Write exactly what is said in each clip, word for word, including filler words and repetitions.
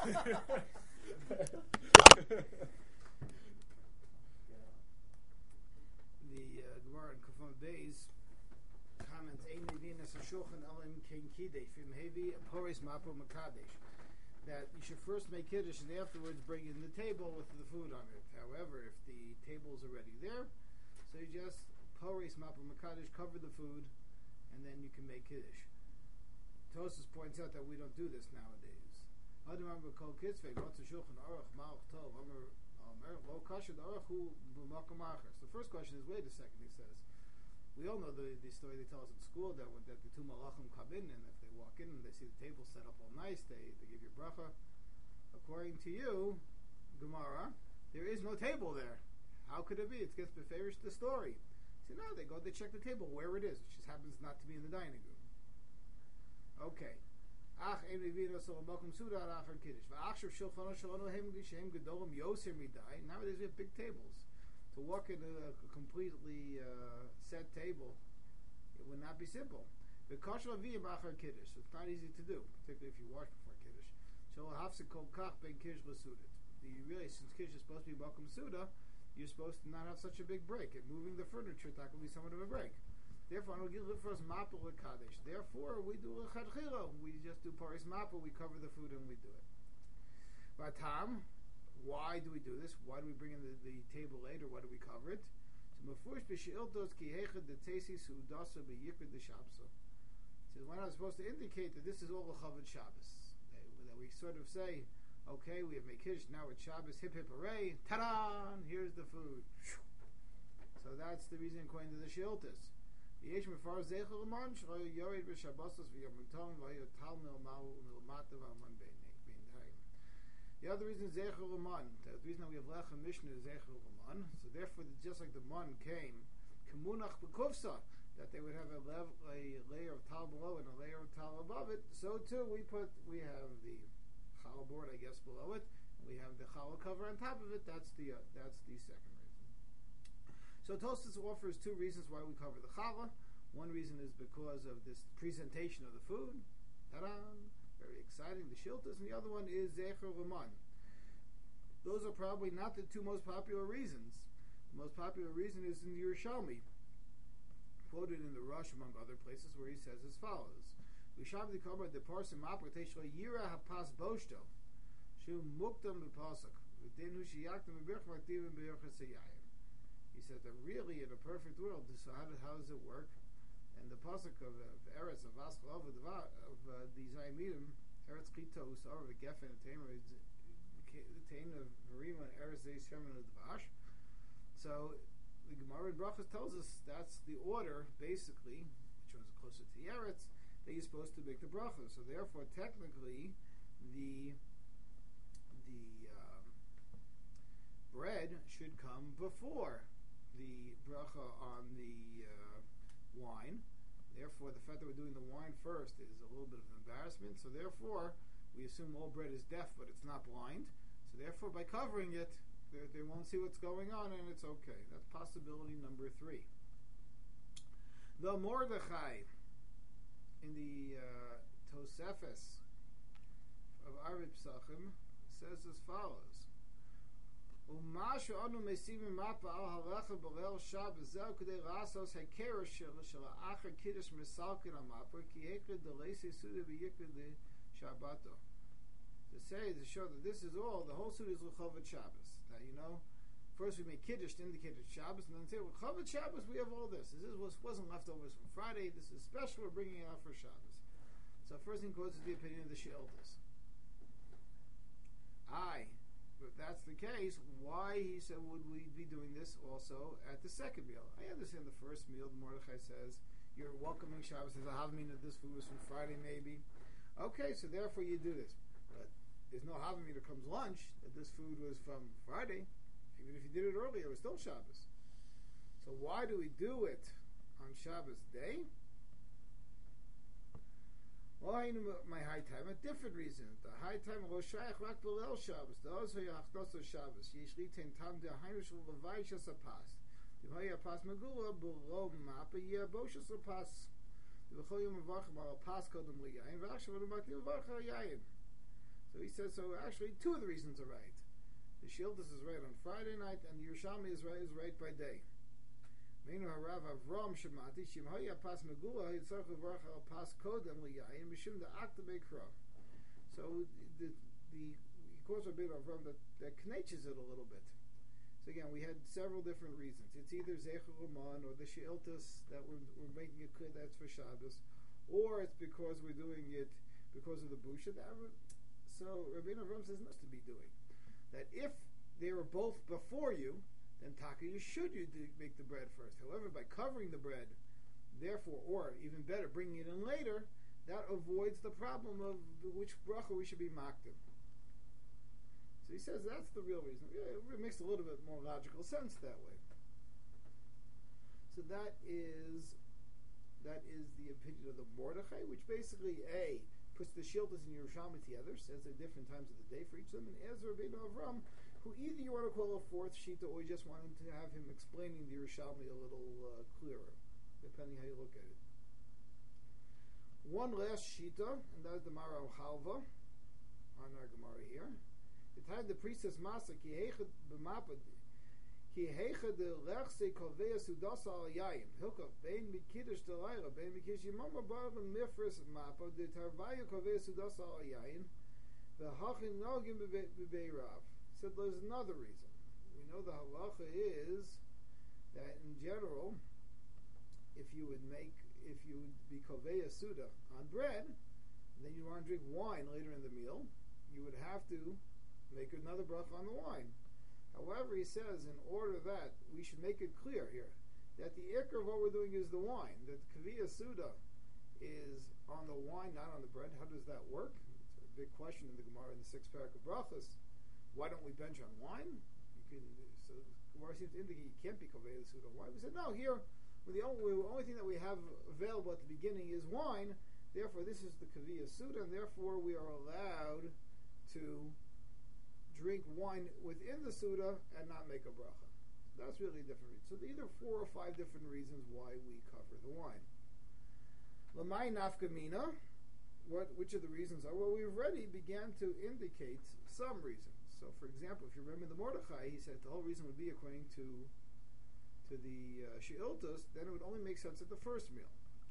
The uh, Gemara in Kufan Beis comments Ein Levinas Shulchan Alim King Kidei Fim Hevi Poris Mapo Makadesh, that you should first make kiddush and afterwards bring in the table with the food on it. However, if the table is already there, so you just Poris Mapo Makadesh, cover the food, and then you can make kiddush. Tosfos points out that we don't do this nowadays. So the first question is, wait a second, he says. We all know the, the story they tell us in school that when that the two malachim come in, and if they walk in and they see the table set up all nice, they, they give you bracha. According to you, Gemara, there is no table there. How could it be? It gets beferish the story. So no, they go, they check the table where it is. It just happens not to be in the dining room. Okay. Ach, ein levino so makom suda achar kiddush. Va'achshav shulchan shalonu hem gishem gedolim yoser midai. Nowadays we have big tables. To walk in a, a completely uh, set table, it would not be simple. The kashal aviyim achar kiddush. So it's not easy to do, particularly if you wash before kiddush. Shal hafsik kol kach ben kiddush l'sudat. You really, since kiddush is supposed to be makom suda, you're supposed to not have such a big break. And moving the furniture, that will be somewhat of a break. Therefore, we give first mapel kadesh. Therefore, we do a chadchila. We just do paris mapel. We cover the food and we do it. Vatam, why do we do this? Why do we bring in the, the table later? Why do we cover it? So we're not supposed to indicate that this is all a Chavod Shabbos. That, that we sort of say, okay, we have made kiddush, now it's Shabbos, hip hip hooray, ta-da! Here's the food. So that's the reason according to the Shiltas. The other reason is Zecher L'man. The reason that we have Lechem Mishnah is Zecher L'man. So therefore, just like the man came, Kemunach B'Kufsa, that they would have a, lev- a layer of tal below and a layer of tal above it, so too we put, we have the challah board, I guess, below it, and we have the challah cover on top of it. That's the uh, that's the second reason. So Tosfos offers two reasons why we cover the challah. One reason is because of this presentation of the food. Ta-da! Very exciting, the shiltas. And the other one is Zecher L'man. Those are probably not the two most popular reasons. The most popular reason is in the Yerushalmi, quoted in the Rush among other places, where he says as follows: "Vishavdi kabar de parsim apoteshlo yira hapas boshto shu mukdam bepasuk v'denu sheyaktam b'birch maktivim b'yirchas hayayim." He said that really, in a perfect world, so how, how does it work? And the pasuk of, of Eretz of Vaskal of of uh, the Zayimidim, Eretz Chito Usar of Geffen and Tamer, the Tain of Marima and Eretz Zeis Sherman of Dvash. So the Gemara in Brachos tells us that's the order, basically, which was closer to the Eretz, that you're supposed to make the brachos. So therefore, technically, the the um, bread should come before the bracha on the uh, wine. Therefore, the fact that we're doing the wine first is a little bit of embarrassment. So therefore, we assume all bread is deaf, but it's not blind. So therefore, by covering it, they, they won't see what's going on, and it's okay. That's possibility number three. The Mordechai in the uh, Tosefes of Arib Psachim says as follows: Umashu anu mesimim mapa al halacha b'leil Shabbos zeh k'dei rasos hekerish shel achar kiddush misalkin al mapa ki heked deleisi suda b'yiked de Shabbato. To say, to show that this is all, the whole suda is l'chavod Shabbos. Now, you know, first we make kiddush to indicate it's Shabbos, and then say, l'chavod Shabbos, we have all this. This is, wasn't leftovers from Friday. This is special. We're bringing it out for Shabbos. So first thing quotes is the opinion of the She'iltas. I. If that's the case, why, he said, would we be doing this also at the second meal? I understand the first meal, the Mordechai says, you're welcoming Shabbos, says, I have mean that this food was from Friday maybe. Okay, so therefore you do this. But there's no Havamina that comes lunch that this food was from Friday. Even if you did it earlier, it was still Shabbos. So why do we do it on Shabbos day? Well, I know my high time, a different reason. The high time of Roshayach Rak B'Leil Shabbos, the also Yachnoso Shabbos, Yishli Ten Tam De Hainush Levayshas Apas, the Vaya Apas Megula B'Lo Mapa Yeh Boshas Apas, the V'chol Yom Avach Mal Apas Kodem Liyayin, V'Achshav V'Makli Avach Yayin. So he says, so actually two of the reasons are right. The Shiltus is right on Friday night, and the Yerushalmi is right, is right by day. Meinu harav Avram shemati shimhaya pas megula yitzarch levarach al pas kodem liyayin mishum the aktabei krav. So the the he calls a bit of Avram that that connects it a little bit. So again, we had several different reasons. It's either Zecher Roman or the Sheiltas that we're, we're making it clear that's for Shabbos, or it's because we're doing it because of the Busha. So Rabbeinu Avram says not to be doing that. If they were both before you, then taka you should you do, make the bread first. However, by covering the bread, therefore, or even better, bringing it in later, that avoids the problem of which bracha we should be makdim. So he says that's the real reason. It makes a little bit more logical sense that way. So that is that is the opinion of the Mordechai, which basically a puts the Shiltas and Yerushalmi together, says they're different times of the day for each of them, and Ezra Rabbeinu Avram, who either you want to call a fourth Shita, or you just wanted to have him explaining the Yerushalmi a little uh, clearer, depending how you look at it. One last Shita, and that is the Maral Halva, on our Gemara here. The time the priest says Masa, ki heichad b'mapad, ki heichad lechse kovea sudasa al yayim, hilka, bein mikidish delayla, bein mikidish yimama barban mifris mapa, the tarvaya kovea sudasa al yayim, v'hachin nogim b'beirav. So there's another reason. We know the halacha is that in general, if you would make, if you would be kovea suda on bread, then you want to drink wine later in the meal, you would have to make another bracha on the wine. However, he says, in order that we should make it clear here that the ikar of what we're doing is the wine, that the kaviyah suda is on the wine, not on the bread. How does that work? It's a big question in the Gemara in the sixth parak of brachas. Why don't we bench on wine? You can, so the Gemara seems to indicate you can't be kaviyah suda on wine. We said no. Here, the only, the only thing that we have available at the beginning is wine. Therefore, this is the kaviyah suda, and therefore we are allowed to drink wine within the Suda and not make a bracha. That's really a different reason. So there are either four or five different reasons why we cover the wine. Lamai nafkamina, what which of the reasons are? Well, we already began to indicate some reasons. So for example, if you remember the Mordechai, he said the whole reason would be according to to the uh, Sheiltos, then it would only make sense at the first meal.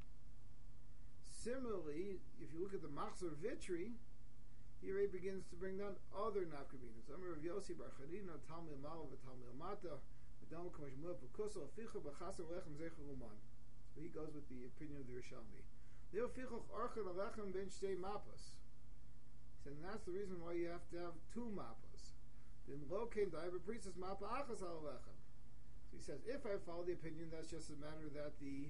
Similarly, if you look at the Machzor Vitri, here he begins to bring down other nafkaminas. Amar Rav Yossi Bar Chanina, Talmil Malo v'Talmil Mata, v'Dam K'mosh Mulav v'Kuso Aficha b'Chaser Lechem Zecher Uman. So he goes with the opinion of the Yerushalmi. Leo Fichoch Archen Alechem Ben Shtei Mapas. He said, and that's the reason why you have to have two mapas. Then Lo came to Iber Priestess Mapa Achas Al Alechem. So he says, if I follow the opinion, that's just a matter that the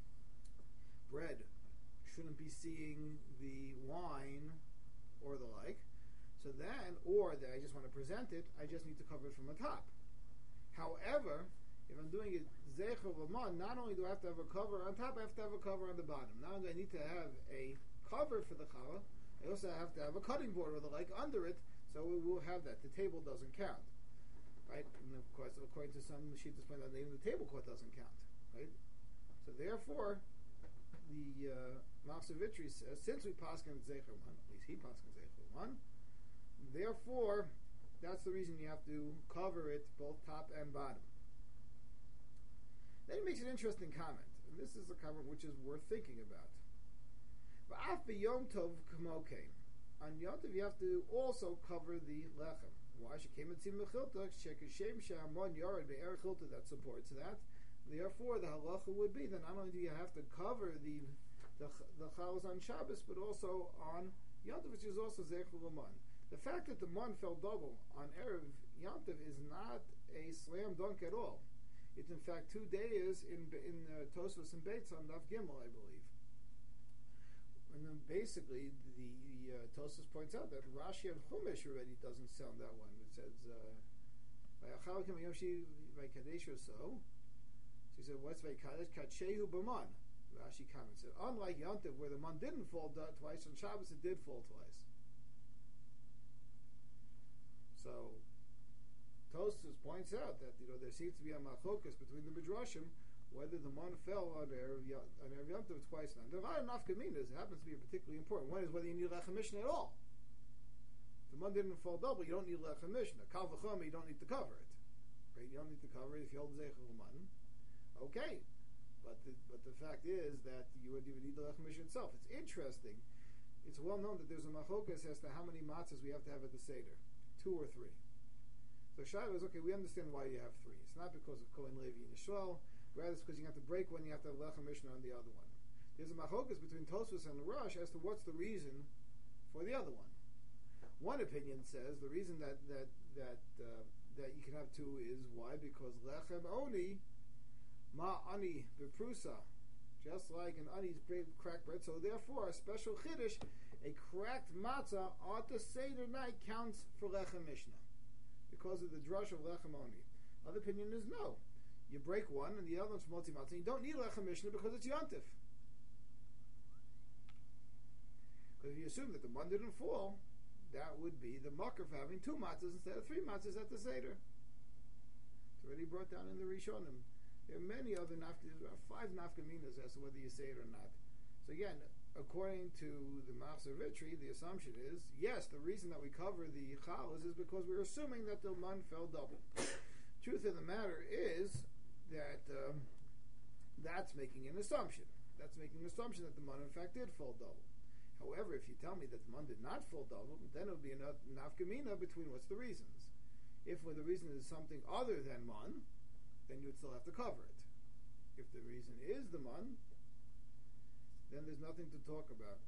bread shouldn't be seeing the wine or the like, so then, or that I just want to present it, I just need to cover it from the top. However, if I'm doing it Zecher Laman, not only do I have to have a cover on top, I have to have a cover on the bottom. Not only do I need to have a cover for the challah, I also have to have a cutting board or the like under it, so we will have that. The table doesn't count. Right? And of course, according to some Shittas point out, even the tablecloth doesn't count. Right? So therefore, the uh, Machzor Vitri says, since we paskin Zecher Laman, at least he paskin Zecher Laman, therefore, that's the reason you have to cover it both top and bottom. Then he makes an interesting comment, and this is a comment which is worth thinking about. V'af b'yom tov k'mokein. On Yom Tov, you have to also cover the lechem. Why? Shekem etzim mechilta, shekeshem she'amon yared be'er chilta, that supports that. Therefore, the halacha would be that not only do you have to cover the the, the chalas on Shabbos, but also on Yom Tov, which is also Zecher Laman. The fact that the man fell double on Erev Yom Tov is not a slam dunk at all. It's in fact two days in in uh, Tosfos and Beitz on Daf Gimel, I believe. And then basically the uh, Tosfos points out that Rashi and Chumash already doesn't sound that one. It says Vayachal Kim Yoshi Vaykadesh or so. He said, what's Vaykadesh? Katshehu B'man. Rashi comments it. Unlike Yom Tov, where the man didn't fall twice, on Shabbos it did fall twice. So, Tosfos points out that, you know, there seems to be a machokas between the midrashim whether the man fell on Erev Yom Tov twice. Now, there are nafkaminas. It happens to be particularly important. One is whether you need lechem mishnah at all. If the man didn't fall double, you don't need lechem mishnah. Kal v'chomer, you don't need to cover it. Right? You don't need to cover it if you hold zeichel uman. Okay, but the, but the fact is that you would even need the lechem mishnah itself. It's interesting. It's well known that there's a machokas as to how many matzahs we have to have at the seder, two or three. So Shaila is okay. We understand why you have three. It's not because of Kohen Levi and Yisrael. Rather, it's because you have to break one. You have to have lechem mishnah on the other one. There's a machokas between Tosfos and the Rosh as to what's the reason for the other one. One opinion says the reason that that that uh, that you can have two is why, because lechem oni ma ani beprusa, just like an ani's cracked bread. So therefore, a special chiddush, a cracked matzah on the seder night counts for lechem mishnah because of the drush of lechem oni. Other opinion is no. You break one and the other one's motzi matzah. You don't need lechem mishnah because it's yontif. Because if you assume that the one didn't fall, that would be the mucker for having two matzahs instead of three matzahs at the seder. It's already brought down in the Rishonim. There are many other nafka, five nafkaminas as to whether you say it or not. So again, according to the Machzor Vitri, the assumption is, yes, the reason that we cover the chalas is because we're assuming that the man fell double. Truth of the matter is that um, that's making an assumption. That's making an assumption that the man in fact did fall double. However, if you tell me that the man did not fall double, then it would be a nafkamina between what's the reasons. If well, the reason is something other than man, then you would still have to cover it. If the reason is the man, then there's nothing to talk about.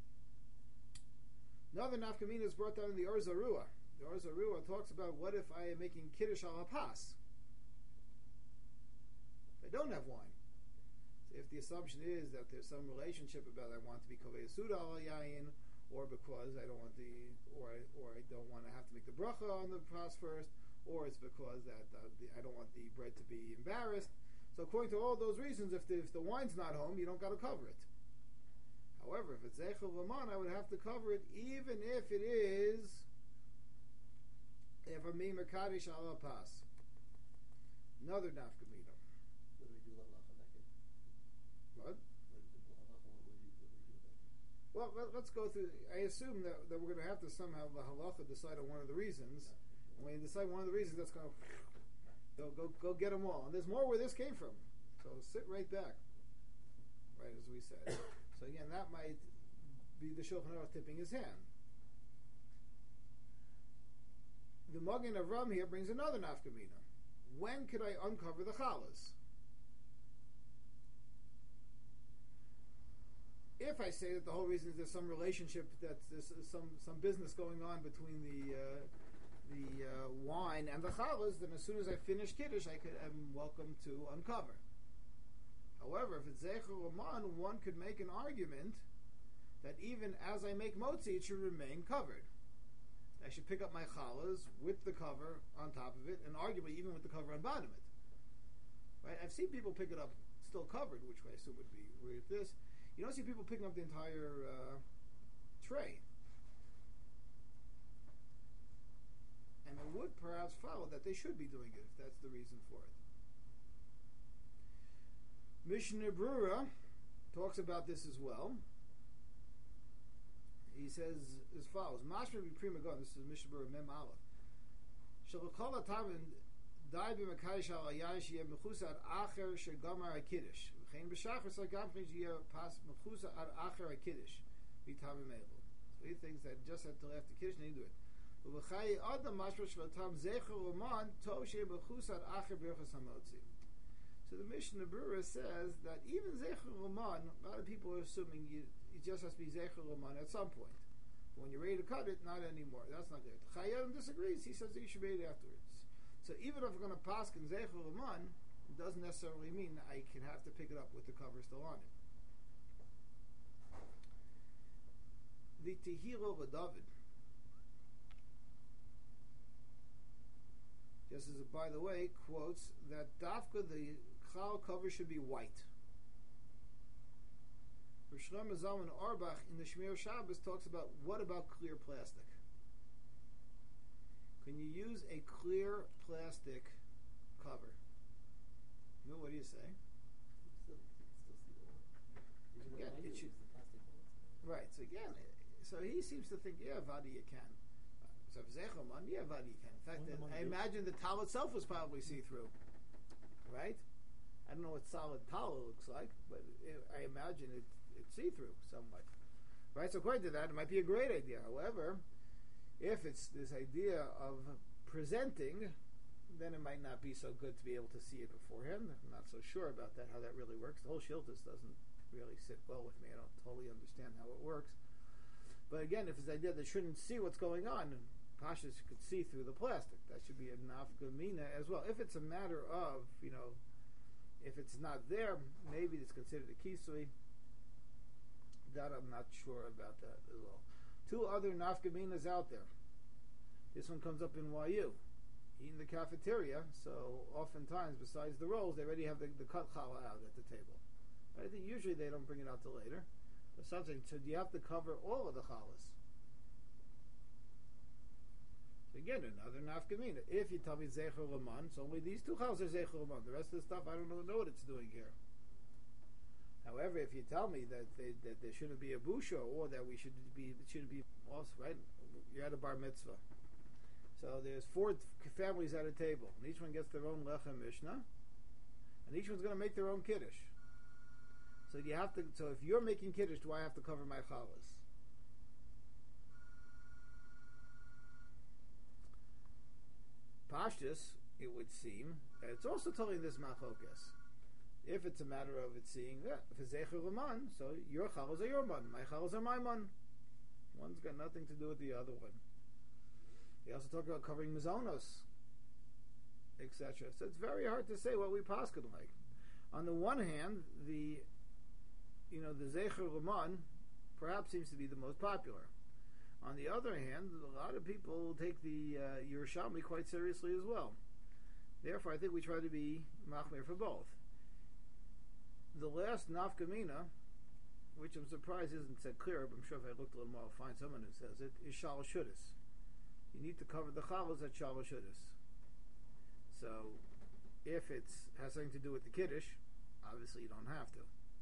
Another nafkamina is brought down in the Or Zarua. The Or Zarua talks about what if I am making kiddush al hapas. I don't have wine. If the assumption is that there's some relationship about I want to be kovei suda al yayin, or because I don't want the, or I, or I don't want to have to make the bracha on the pas first, or it's because that uh, the, I don't want the bread to be embarrassed. So according to all those reasons, if the, if the wine's not home, you don't got to cover it. However, if it's zeichel v'man, I would have to cover it even if it is if a mi mekadish al pas. Another nafkamina. What? Well, let's go through. I assume that, that we're going to have to somehow the halacha decide on one of the reasons. And when you decide one of the reasons, that's going to go go go get them all. And there's more where this came from. So sit right back, right as we said. So again, that might be the Shulchan Aruch tipping his hand. The Magen Avram here brings another nafkamina. When could I uncover the chalas? If I say that the whole reason is there's some relationship, that there's some some business going on between the uh, the uh, wine and the chalas, then as soon as I finish kiddush, I could am welcome to uncover. However, if it's zeichel uman, one could make an argument that even as I make motzi, it should remain covered. I should pick up my chalas with the cover on top of it, and arguably even with the cover on bottom of it. Right? I've seen people pick it up still covered, which I assume would be with this. You don't see people picking up the entire uh, tray. And it would perhaps follow that they should be doing it if that's the reason for it. Mishnah Brura talks about this as well. He says as follows: Mashma be prima gon. This is Mishnah Brura Mem Aleph. Shalakol atavin dai b'makayish al ayayish yeh mechusad acher shegamar hakiddush. V'chein b'shachar sagam yeh pas mechusad acher hakiddush v'tamim meilu. So he thinks that just until after kiddush they do it. V'chayi adam mashma shvatam zecher uman tov sheh mechusad acher b'rchas hamotzi. So the Mishnah Brura says that even Zecher Uman, a lot of people are assuming you, it just has to be Zecher Uman at some point. But when you're ready to cut it, not anymore. That's not good. Chayyim disagrees. He says that you should be it afterwards. So even if I'm going to paskin Zecher Uman, it doesn't necessarily mean I can have to pick it up with the cover still on it. The Tehillah David, just as a by the way, quotes that Dafka, the chal cover should be white. Shlomo Zalman Auerbach in the Shmir Shabbos talks about what about clear plastic? Can you use a clear plastic cover? No, what do you say? Still, still see the Again, it should, right. So again, so he seems to think, yeah, Vadi, you can. So if Zechoman, yeah, Vadi can. In fact, Won't the man I do- imagine the tal itself was probably see-through, right? I don't know what solid tal looks like, but it, I imagine it, it's see-through somewhat, right? So according to that, it might be a great idea. However, if it's this idea of presenting, then it might not be so good to be able to see it beforehand. I'm not so sure about that, how that really works. The whole Shiltus doesn't really sit well with me. I don't totally understand how it works. But again, if it's the idea that shouldn't see what's going on, Pashas could see through the plastic. That should be a nafka mina as well. If it's a matter of, you know, if it's not there, maybe it's considered a kisui. That I'm not sure about that as well. Two other nafka minas out there. This one comes up in Y U. Eating the cafeteria, so oftentimes, besides the rolls, they already have the, the cut challah out at the table. But I think usually they don't bring it out till later. But something, so you have to cover all of the challahs. So again, another nafkamina. If you tell me Zecher Laman, so only these two challahs are Zecher Laman. The rest of the stuff, I don't know, know what it's doing here. However, if you tell me that they, that there shouldn't be a busha, or that we should be, it shouldn't be also, right? You're at a bar mitzvah. So there's four families at a table, and each one gets their own lechem mishnah, and each one's going to make their own kiddush. So you have to. So if you're making kiddush, do I have to cover my challahs? Pashtus, it would seem that it's also telling this machlokas. If it's a matter of it seeing, yeah, if it's zecher l'man, so your challahs are your man, my challahs are my man. One's got nothing to do with the other one. They also talk about covering mazonos, et cetera. So it's very hard to say what we paskin like. On the one hand, the you know the Zecher Laman perhaps seems to be the most popular. On the other hand, a lot of people take the uh, Yerushalmi quite seriously as well. Therefore, I think we try to be machmir for both. The last nafkamina, which I'm surprised isn't said clear, but I'm sure if I looked a little more, I'll find someone who says it, is shalosh shudas. You need to cover the challahs at shalosh shudas. So, if it has something to do with the kiddush, obviously you don't have to.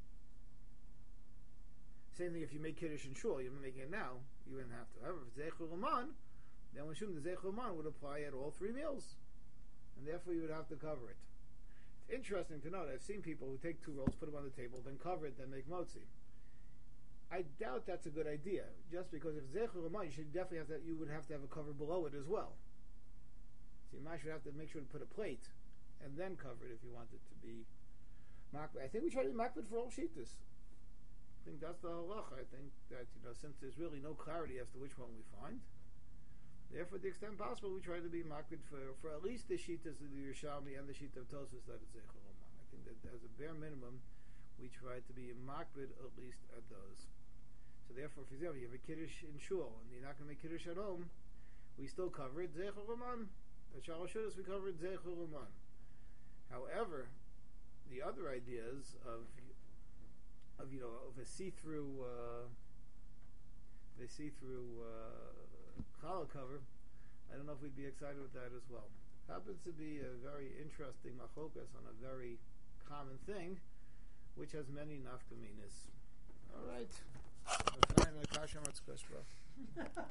Same thing if you make kiddush in shul, you're making it now, you wouldn't have to. However, if it's zeichel laman, then we assume the zeichel laman would apply at all three meals, and therefore you would have to cover it. It's interesting to note, I've seen people who take two rolls, put them on the table, then cover it, then make motzi. I doubt that's a good idea, just because if Zecher Laman, you should definitely have that. You would have to have a cover below it as well. So you might should have to make sure to put a plate and then cover it if you want it to be makbid. I think we try to be makbid for all shitas. I think that's the halacha. I think that, you know, since there's really no clarity as to which one we find, therefore, to the extent possible, we try to be makbid for, for at least the shitas of the Yerushalmi and the shita of Tosfos that is Zecher Laman. I think that as a bare minimum, we try to be makbid at least at those. So therefore, for example, you have a kiddush in shul, and you're not going to make kiddush at home, we still cover it Zeichel Laman. At shalosh shudas, we cover it Zeichel Laman. However, the other ideas of, of you know, of a see-through, uh, the see-through uh, challah cover, I don't know if we'd be excited with that as well. Happens to be a very interesting machokas on a very common thing, which has many nafkaminas. All right.